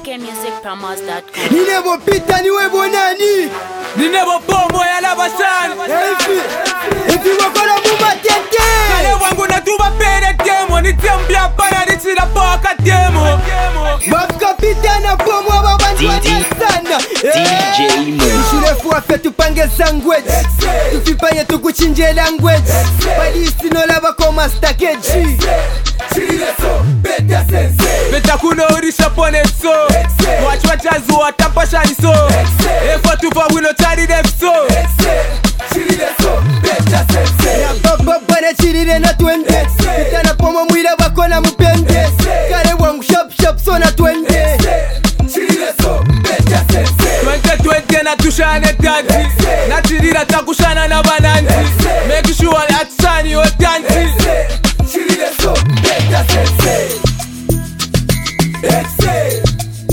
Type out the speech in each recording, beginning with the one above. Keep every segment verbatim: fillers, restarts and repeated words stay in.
k music promos dot com. Ninebo pita niwe bonani Ninebo bomo ya lava sana Efi Efi wakona muma tete Kale wangu na tuba pere demo Nitembia pana nitira poka demo Mafka pita na bomo wabandu wanasana D J Mo Ishurefu wafe tupange language Tufipanye tukuchinje language Palisi no lava koma stakeji Chirileso, beta sensei Beta kuno urisha pone so Watch wachazu watapasha niso Efo tufa wino chari defso Chirileso, beta sensei Baba bana chirire na twende Pita na pomo mwila wakona mupende Kare wangu shop shop so na twende Chirileso, beta sensei Twente twente na tushane tanti Na chirira takushana na bananti Make sure atisani otanti Chirileso, beta sensei Exe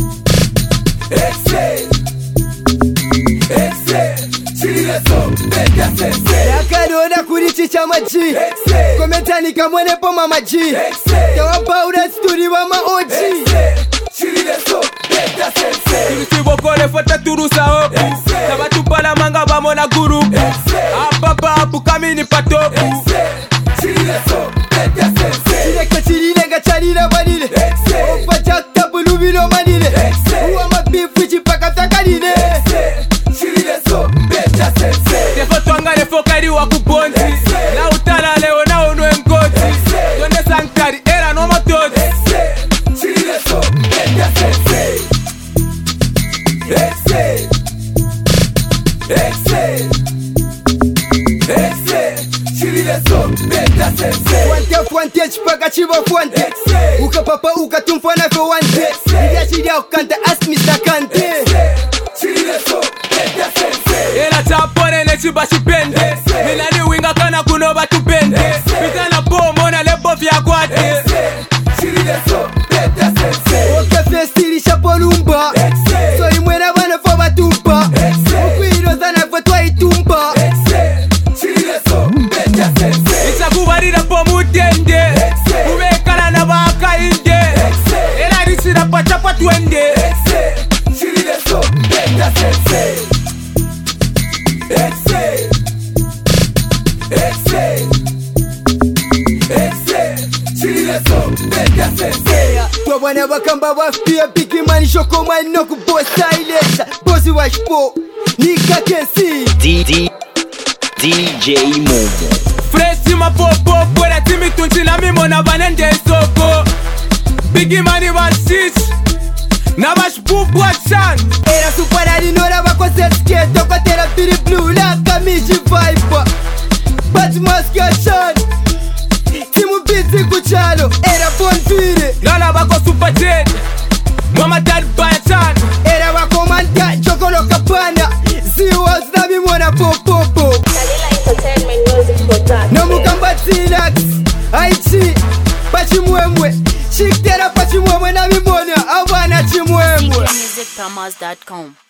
Exe Exe Chirileso, beta sensei Yakarona kuri chicha maji Komentani kamwene poma maji Tawapa urasturi wa maoji Chirileso, beta sensei Tulusibokole fote turusa oku Sabatu pala manga bamo na guru Apapa apu kamini patoku Chirileso, beta sensei Chireka chirilenga charira balile Opa chakta bulubilo manile Uwa mabifu chipaka takalile Chirileso, beta sensei Tefo twangale fokari wa kubonzi Na utala leo na unwe mkoti Donde sankari era no matoti Chirileso, beta sensei Exe Exe Exe Chirileso, beta sensei Fuante fuante chipaka chibo fuante Uka papa uka tumfana fe wante Idia chidia ukante ask mister Kante Chirileso, beta sensei Ela chapone ne chiba chipende Mina ni winga kana kuno batu pende Pita na bomo na lebo vya kwate Chirileso, beta sensei Oke festiri shapolumba Sori mwena wana fo batumba Ukwiro zana fo twa itumba Chirileso, beta sensei Icha kubarira po mutende Uwekana na waka inde Ela risira pachapa twende Chirileso, beta sensei Exe Exe Exe Chirileso, beta sensei Kwa wana wakamba wafia Bigi mani shoko mani no kubosa ilesha Bozi wa shpo Nika kensi D D D J Mo Fresh ma popo Pwera timi tunchi na mimo na banende soko Bigi mani wa shich Na bash bubu wa chan Era suparari nora wako seske Toko tera piri blue la kamiji vibe Bat maski achan Timu biti kuchalo Era bonfire Lala bako super jet Mama dad baya chan Era wako manta chokolo kapana Ziwa znabi mwana popopo Kalila Entertainment Music Production. No mukamba T-Lax Aichi Pachimwemwe Shiktera pachimwemwe na mimona Awana k chimwemwe music promos dot com.